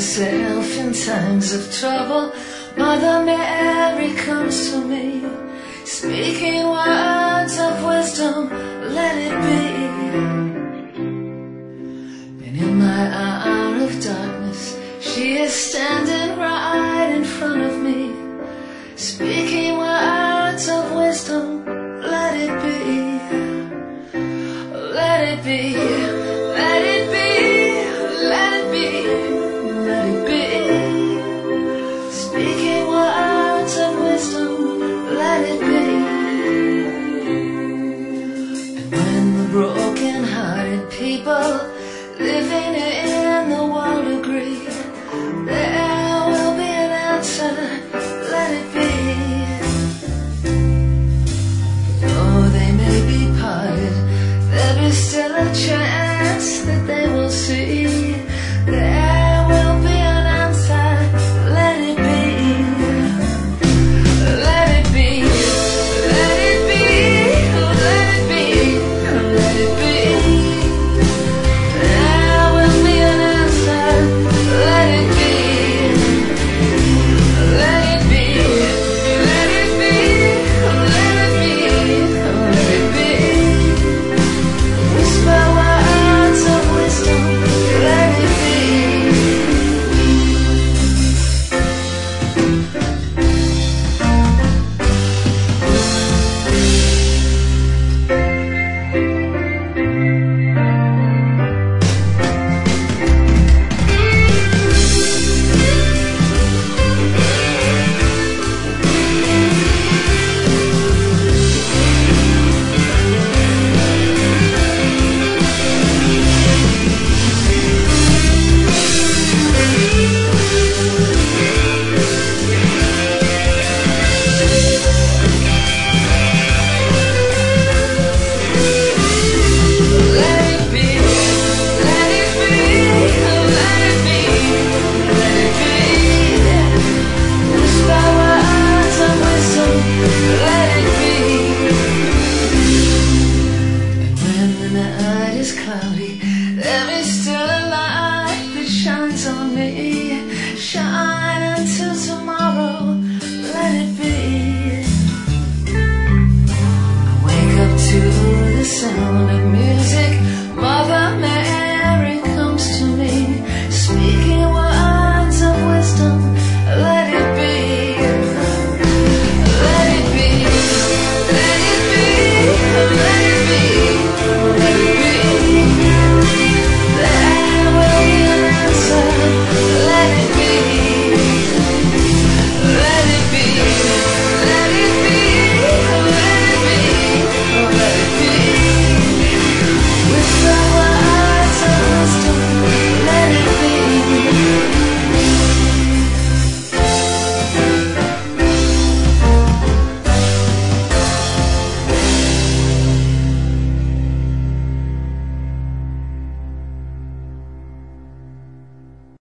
myself in times of trouble, Mother Mary comes to me, speaking words of wisdom, let it be. And in my hour of darkness, she is standing right in front of me, speaking words of wisdom, let it be, let it be.